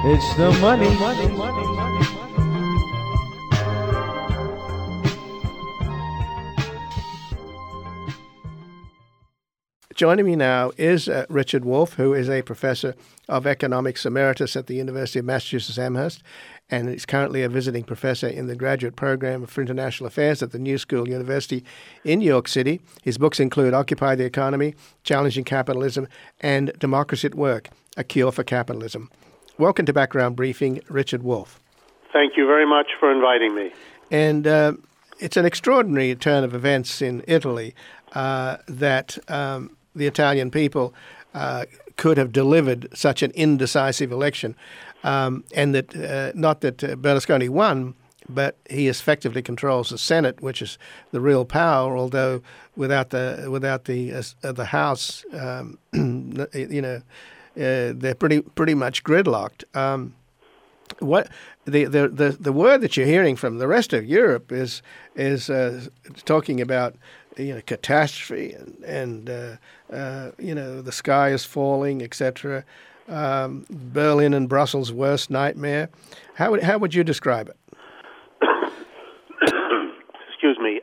It's the money. Joining me now is Richard Wolff, who is a professor of economics emeritus at the University of Massachusetts Amherst, and is currently a visiting professor in the graduate program for international affairs at the New School University in New York City. His books include Occupy the Economy, Challenging Capitalism, and Democracy at Work, A Cure for Capitalism. Welcome to Background Briefing, Richard Wolff. Thank you very much for inviting me. And it's an extraordinary turn of events in Italy that the Italian people could have delivered such an indecisive election, and that not that Berlusconi won, but he effectively controls the Senate, which is the real power. Although without the House, they're pretty much gridlocked. What the word that you're hearing from the rest of Europe is talking about catastrophe and the sky is falling, etc. Berlin and Brussels' worst nightmare. How would you describe it? Excuse me.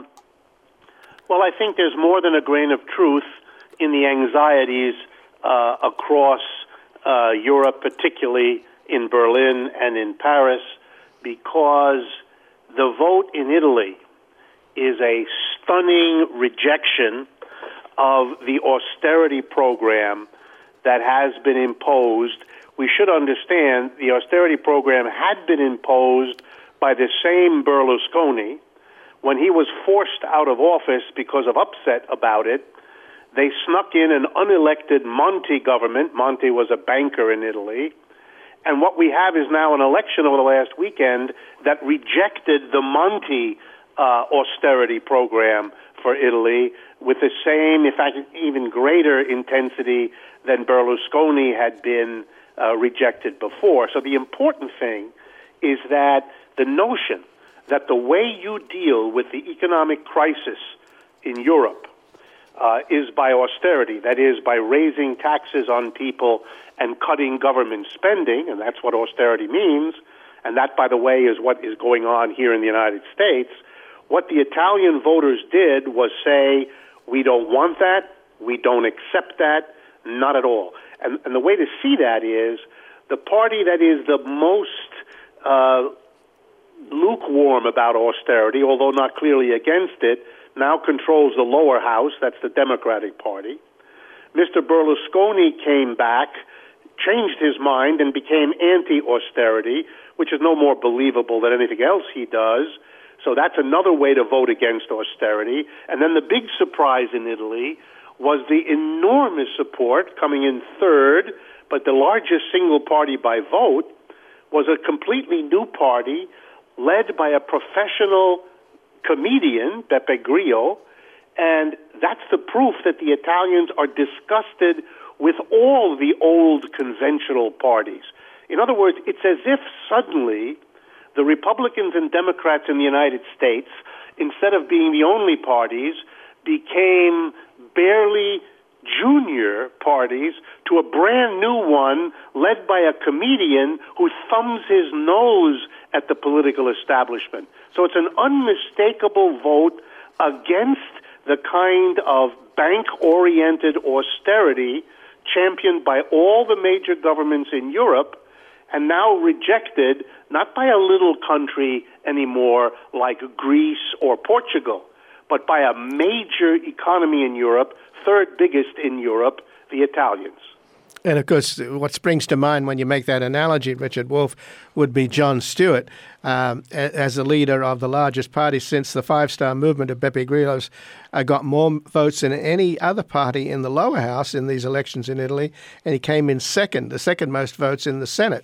Well, I think there's more than a grain of truth in the anxieties across Europe, particularly in Berlin and in Paris, because the vote in Italy is a stunning rejection of the austerity program that has been imposed. We should understand the austerity program had been imposed by the same Berlusconi when he was forced out of office because of upset about it. They snuck in an unelected Monti government. Monti was a banker in Italy. And what we have is now an election over the last weekend that rejected the Monti austerity program for Italy with the same, in fact, even greater intensity than Berlusconi had been rejected before. So the important thing is that the notion that the way you deal with the economic crisis in Europe is by austerity, that is, by raising taxes on people and cutting government spending, and that's what austerity means, and that, by the way, is what is going on here in the United States. What the Italian voters did was say, we don't want that, we don't accept that, not at all. And the way to see that is the party that is the most lukewarm about austerity, although not clearly against it, now controls the lower house. That's the Democratic Party. Mr. Berlusconi came back, changed his mind, and became anti-austerity, which is no more believable than anything else he does. So that's another way to vote against austerity. And then the big surprise in Italy was the enormous support coming in third, but the largest single party by vote was a completely new party led by a professional comedian, Beppe Grillo, and that's the proof that the Italians are disgusted with all the old conventional parties. In other words, it's as if suddenly the Republicans and Democrats in the United States, instead of being the only parties, became barely junior parties to a brand new one led by a comedian who thumbs his nose at the political establishment. So it's an unmistakable vote against the kind of bank-oriented austerity championed by all the major governments in Europe and now rejected not by a little country anymore like Greece or Portugal, but by a major economy in Europe, third biggest in Europe, the Italians. And, of course, what springs to mind when you make that analogy, Richard Wolff, would be Jon Stewart as the leader of the largest party since the Five Star Movement of Beppe Grillo's got more votes than any other party in the lower house in these elections in Italy, and he came in second, the second most votes in the Senate.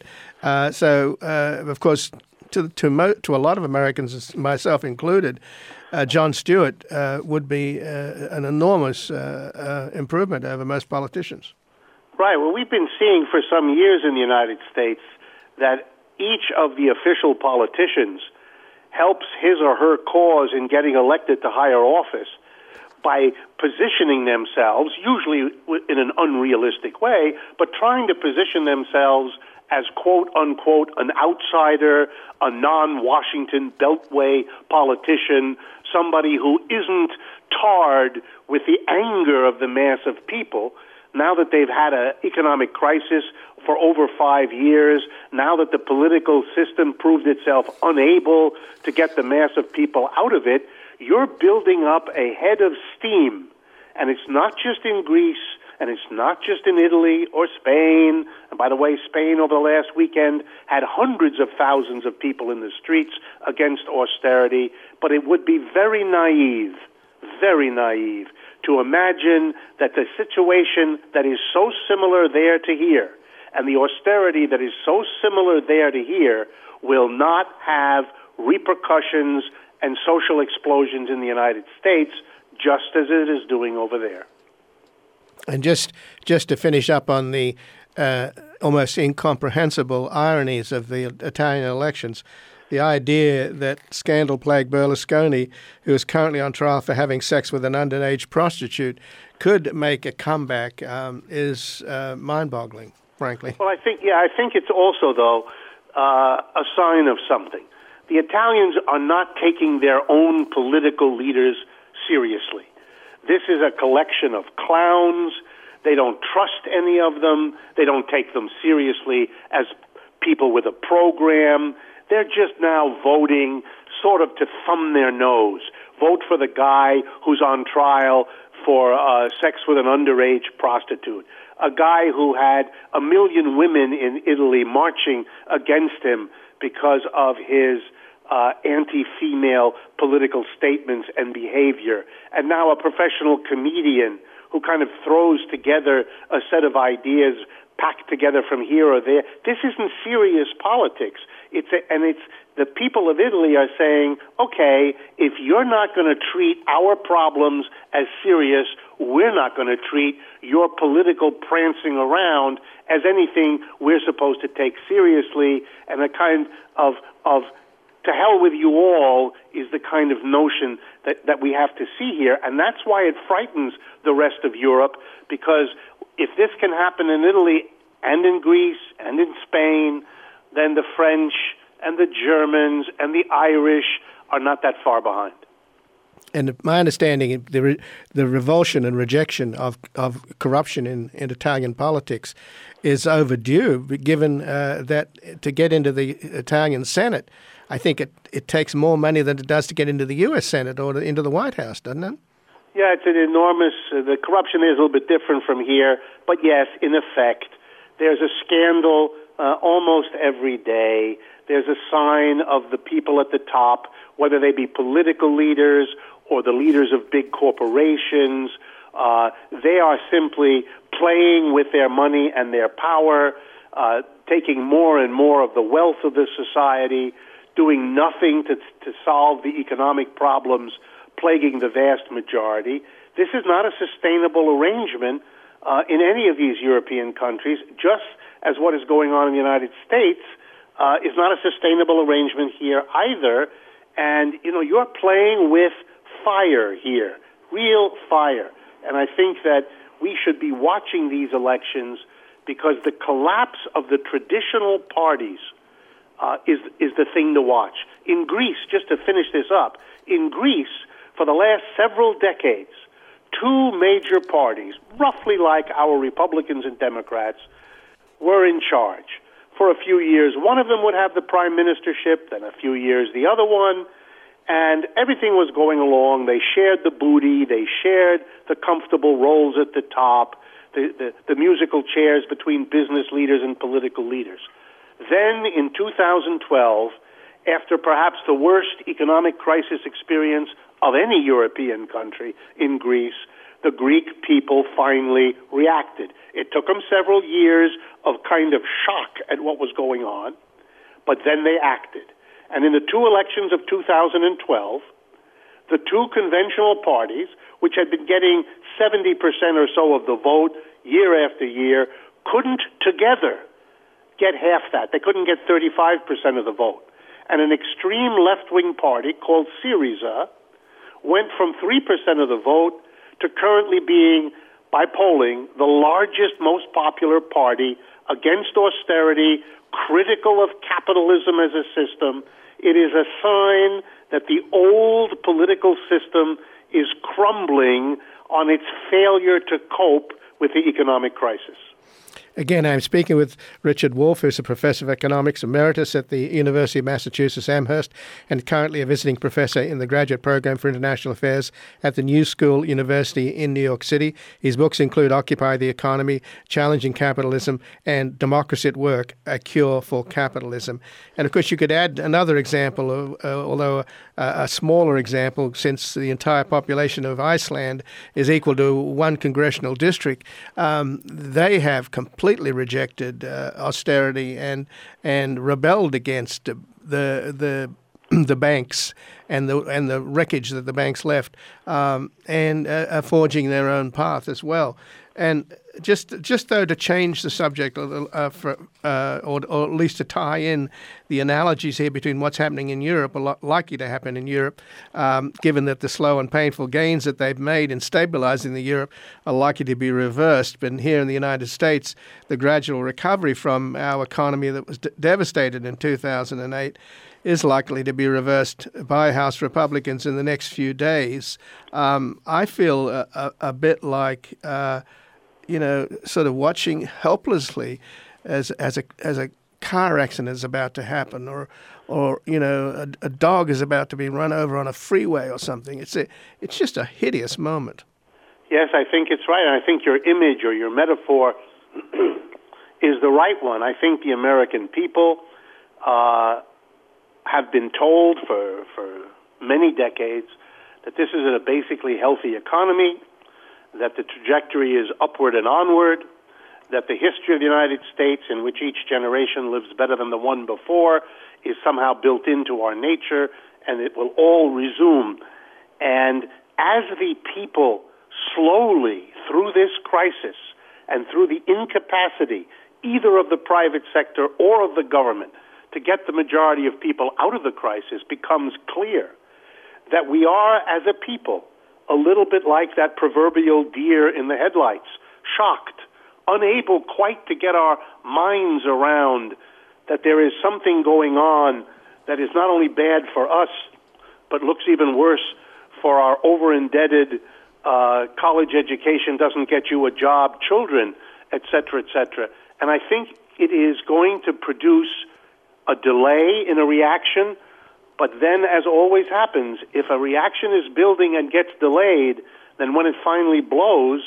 Of course, to a lot of Americans, myself included, Jon Stewart would be an enormous improvement over most politicians. Right. Well, we've been seeing for some years in the United States that each of the official politicians helps his or her cause in getting elected to higher office by positioning themselves, usually in an unrealistic way, but trying to position themselves as quote-unquote an outsider, a non-Washington Beltway politician, somebody who isn't tarred with the anger of the mass of people. Now that they've had an economic crisis for over 5 years, now that the political system proved itself unable to get the mass of people out of it, you're building up a head of steam. And it's not just in Greece, and it's not just in Italy or Spain. And by the way, Spain over the last weekend had hundreds of thousands of people in the streets against austerity. But it would be very naive to imagine that the situation that is so similar there to here and the austerity that is so similar there to here will not have repercussions and social explosions in the United States, just as it is doing over there. And just to finish up on the almost incomprehensible ironies of the Italian elections, the idea that scandal-plagued Berlusconi, who is currently on trial for having sex with an underage prostitute, could make a comeback is mind-boggling, frankly. Well, I think it's also, though, a sign of something. The Italians are not taking their own political leaders seriously. This is a collection of clowns. They don't trust any of them. They don't take them seriously as people with a program. They're just now voting sort of to thumb their nose. Vote for the guy who's on trial for sex with an underage prostitute, a guy who had 1 million women in Italy marching against him because of his anti-female political statements and behavior, and now a professional comedian who kind of throws together a set of ideas packed together from here or there. This isn't serious politics. It's the people of Italy are saying, okay, if you're not going to treat our problems as serious, we're not going to treat your political prancing around as anything we're supposed to take seriously, and a kind of to hell with you all is the kind of notion that we have to see here. And that's why it frightens the rest of Europe, because if this can happen in Italy and in Greece and in Spain, then the French and the Germans and the Irish are not that far behind. And my understanding, the revulsion and rejection of corruption in Italian politics is overdue, given that to get into the Italian Senate, I think it takes more money than it does to get into the U.S. Senate or into the White House, doesn't it? Yeah, it's an enormous, the corruption is a little bit different from here, but yes, in effect, there's a scandal almost every day. There's a sign of the people at the top, whether they be political leaders or the leaders of big corporations. They are simply playing with their money and their power, taking more and more of the wealth of the society, doing nothing to solve the economic problems plaguing the vast majority. This is not a sustainable arrangement in any of these European countries, just as what is going on in the United States is not a sustainable arrangement here either. And, you're playing with fire here, real fire. And I think that we should be watching these elections because the collapse of the traditional parties is the thing to watch. In Greece, just to finish this up, in Greece, for the last several decades, two major parties, roughly like our Republicans and Democrats, were in charge. For a few years, one of them would have the prime ministership, then a few years the other one, and everything was going along. They shared the booty, they shared the comfortable roles at the top, the musical chairs between business leaders and political leaders. Then in 2012, after perhaps the worst economic crisis experience of any European country in Greece, the Greek people finally reacted. It took them several years of kind of shock at what was going on, but then they acted. And in the two elections of 2012, the two conventional parties, which had been getting 70% or so of the vote year after year, couldn't together get half that. They couldn't get 35% of the vote. And an extreme left-wing party called Syriza went from 3% of the vote to currently being, by polling, the largest, most popular party against austerity, critical of capitalism as a system. It is a sign that the old political system is crumbling on its failure to cope with the economic crisis. Again, I'm speaking with Richard Wolff, who's a professor of economics emeritus at the University of Massachusetts Amherst and currently a visiting professor in the graduate program for international affairs at the New School University in New York City. His books include Occupy the Economy, Challenging Capitalism, and Democracy at Work, A Cure for Capitalism. And of course, you could add another example, although a smaller example, since the entire population of Iceland is equal to one congressional district. They have completely rejected austerity and rebelled against the banks and the wreckage that the banks left, and are forging their own path as well. And just though to change the subject a little, or at least to tie in the analogies here between what's happening in Europe, or likely to happen in Europe, given that the slow and painful gains that they've made in stabilizing the Europe are likely to be reversed. But here in the United States, the gradual recovery from our economy that was devastated in 2008 is likely to be reversed by House Republicans in the next few days. I feel a bit like, sort of watching helplessly as a car accident is about to happen, or a dog is about to be run over on a freeway or something. It's just a hideous moment. Yes, I think it's right. And I think your image or your metaphor is the right one. I think the American people have been told for many decades that this is a basically healthy economy, that the trajectory is upward and onward, that the history of the United States, in which each generation lives better than the one before, is somehow built into our nature, and it will all resume. And as the people slowly, through this crisis and through the incapacity either of the private sector or of the government to get the majority of people out of the crisis, becomes clear that we are, as a people, a little bit like that proverbial deer in the headlights, shocked, unable quite to get our minds around that there is something going on that is not only bad for us, but looks even worse for our over-indebted college education doesn't get you a job, children, et cetera, et cetera. And I think it is going to produce a delay in a reaction, but then, as always happens, if a reaction is building and gets delayed, then when it finally blows,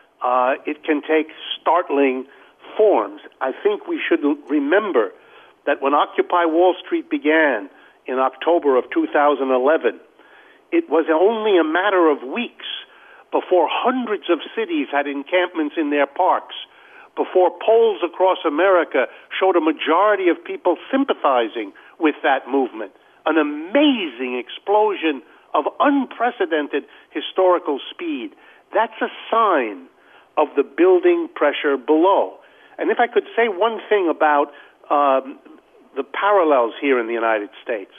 it can take startling forms. I think we should remember that when Occupy Wall Street began in October of 2011, it was only a matter of weeks before hundreds of cities had encampments in their parks, before polls across America showed a majority of people sympathizing with that movement. An amazing explosion of unprecedented historical speed. That's a sign of the building pressure below. And if I could say one thing about the parallels here in the United States,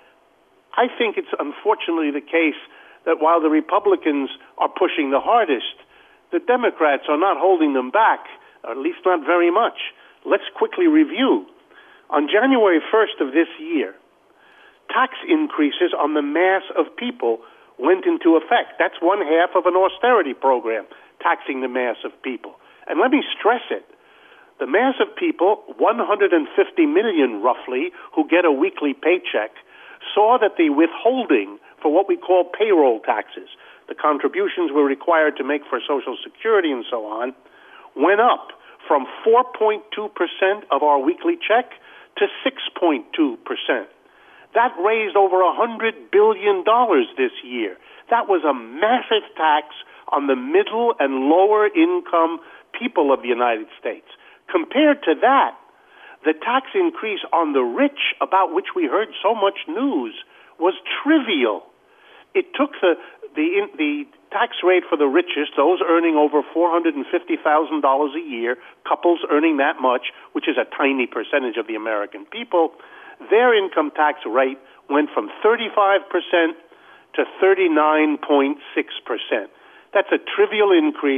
I think it's unfortunately the case that while the Republicans are pushing the hardest, the Democrats are not holding them back, or at least not very much. Let's quickly review. On January 1st of this year, tax increases on the mass of people went into effect. That's one half of an austerity program, taxing the mass of people. And let me stress it. The mass of people, 150 million roughly, who get a weekly paycheck, saw that the withholding for what we call payroll taxes, the contributions we're required to make for Social Security and so on, went up from 4.2% of our weekly check to 6.2%. That raised over $100 billion this year. That was a massive tax on the middle and lower income people of the United States. Compared to that, the tax increase on the rich, about which we heard so much news, was trivial. It took the tax rate for the richest, those earning over $450,000 a year, couples earning that much, which is a tiny percentage of the American people, their income tax rate went from 35% to 39.6%. That's a trivial increase.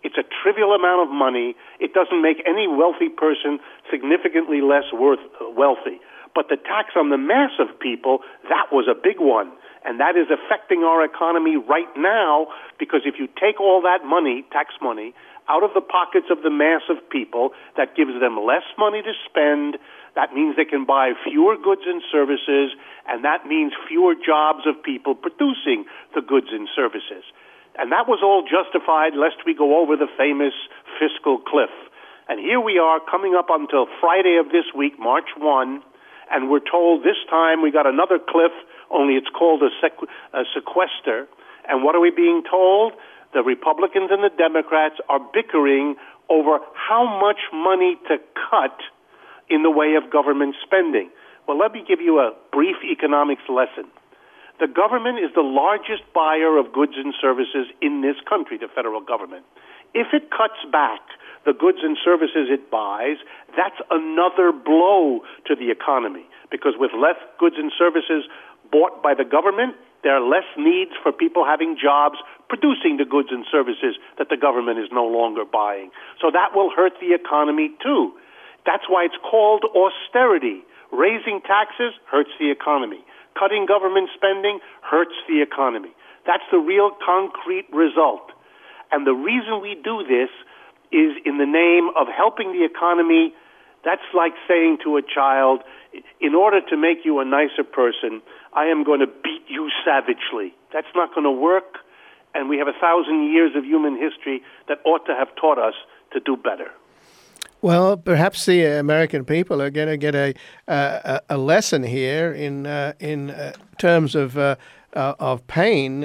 It's a trivial amount of money. It doesn't make any wealthy person significantly less wealthy. But the tax on the mass of people, that was a big one. And that is affecting our economy right now, because if you take all that money, tax money, out of the pockets of the mass of people, that gives them less money to spend. That means they can buy fewer goods and services, and that means fewer jobs of people producing the goods and services. And that was all justified, lest we go over the famous fiscal cliff. And here we are coming up until Friday of this week, March 1, and we're told this time we got another cliff, only it's called a sequester. And what are we being told? The Republicans and the Democrats are bickering over how much money to cut in the way of government spending. Well, let me give you a brief economics lesson. The government is the largest buyer of goods and services in this country, the federal government. If it cuts back the goods and services it buys, that's another blow to the economy, because with less goods and services bought by the government, there are less needs for people having jobs producing the goods and services that the government is no longer buying. So that will hurt the economy too. That's why it's called austerity. Raising taxes hurts the economy. Cutting government spending hurts the economy. That's the real concrete result. And the reason we do this is in the name of helping the economy. That's like saying to a child, in order to make you a nicer person, I am going to beat you savagely. That's not going to work, and we have 1,000 years of human history that ought to have taught us to do better. Well, perhaps the American people are going to get a lesson here in terms of pain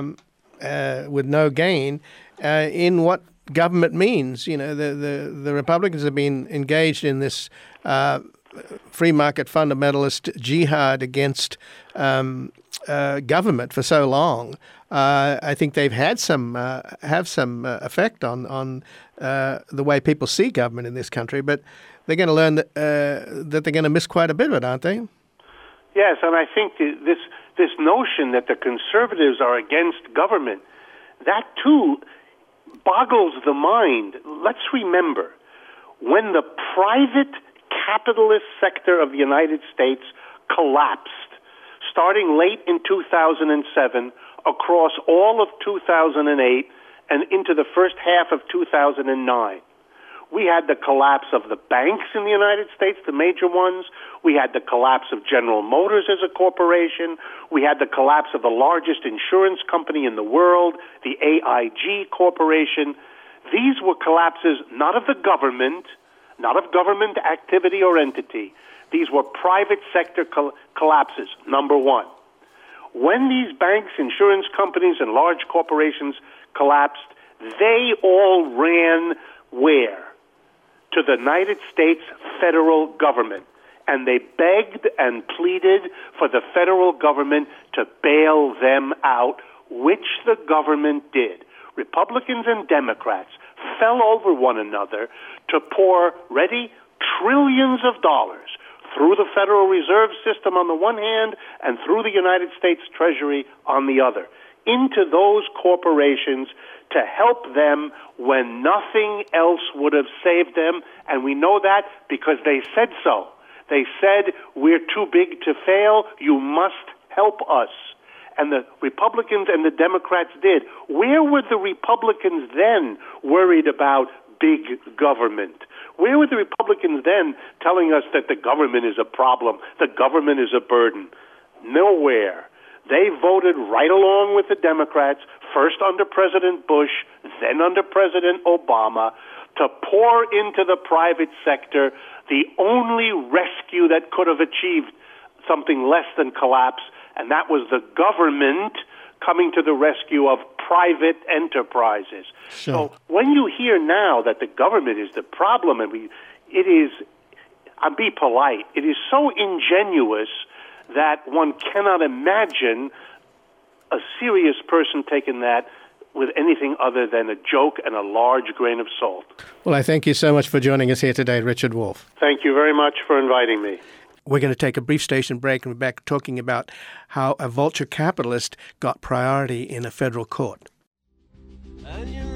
with no gain in what government means. You know, the Republicans have been engaged in this free market fundamentalist jihad against government for so long. I think they've had some effect on the way people see government in this country, but they're going to learn that they're going to miss quite a bit of it, aren't they? Yes, and I think this notion that the conservatives are against government, that too boggles the mind. Let's remember, when the private capitalist sector of the United States collapsed, starting late in 2007, across all of 2008, and into the first half of 2009. We had the collapse of the banks in the United States, the major ones. We had the collapse of General Motors as a corporation. We had the collapse of the largest insurance company in the world, the AIG Corporation. These were collapses not of the government, not of government activity or entity. These were private sector collapses, number one. When these banks, insurance companies, and large corporations collapsed, they all ran where? To the United States federal government. And they begged and pleaded for the federal government to bail them out, which the government did. Republicans and Democrats fell over one another to pour, ready, trillions of dollars through the Federal Reserve System on the one hand and through the United States Treasury on the other, into those corporations to help them when nothing else would have saved them. And we know that because they said so. They said, we're too big to fail, you must help us. And the Republicans and the Democrats did. Where were the Republicans then worried about big government? Where were the Republicans then telling us that the government is a problem, the government is a burden? Nowhere. They voted right along with the Democrats, first under President Bush, then under President Obama, to pour into the private sector the only rescue that could have achieved something less than collapse, and that was the government coming to the rescue of private enterprises. Sure. So when you hear now that the government is the problem, and it is, I'll be polite, it is so ingenuous that one cannot imagine a serious person taking that with anything other than a joke and a large grain of salt. Well, I thank you so much for joining us here today, Richard Wolff. Thank you very much for inviting me. We're going to take a brief station break and we're back talking about how a vulture capitalist got priority in a federal court. And you